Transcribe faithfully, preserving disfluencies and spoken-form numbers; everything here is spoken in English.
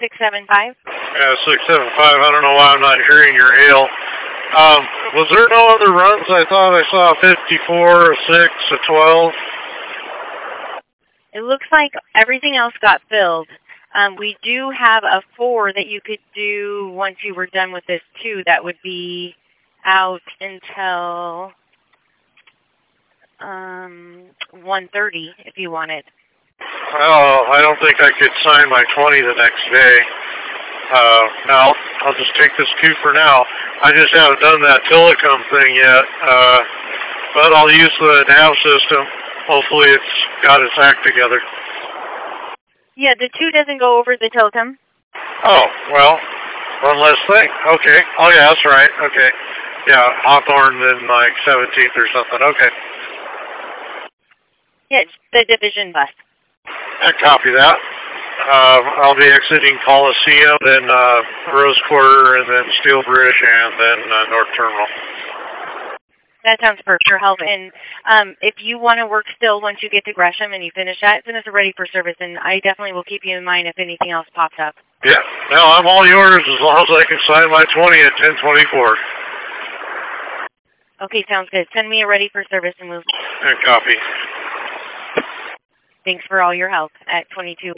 six seven five? Yeah, six seven five. I don't know why I'm not hearing your hail. Um, was there no other runs? I thought I saw a fifty-four, a six, a twelve. It looks like everything else got filled. Um, we do have a four that you could do once you were done with this, too. That would be out until um, one thirty if you wanted. Well, I don't think I could sign my twenty the next day. Uh, no, I'll just take this two for now. I just haven't done that Telecom thing yet, uh, but I'll use the nav system. Hopefully it's got its act together. Yeah, the two doesn't go over the Telecom. Oh, well, one less thing. Okay. Oh, yeah, that's right. Okay. Yeah, Hawthorne in like seventeenth or something. Okay. Yeah, it's the division bus. I copy that. Uh, I'll be exiting Coliseum, then uh, Rose Quarter, and then Steel Bridge, and then uh, North Terminal. That sounds perfect for help. And um, if you want to work still once you get to Gresham and you finish that, send us a ready for service, and I definitely will keep you in mind if anything else pops up. Yeah. No, I'm all yours as long as I can sign my twenty at ten twenty-four. Okay, sounds good. Send me a ready for service and we'll... And copy. Thanks for all your help at twenty-two.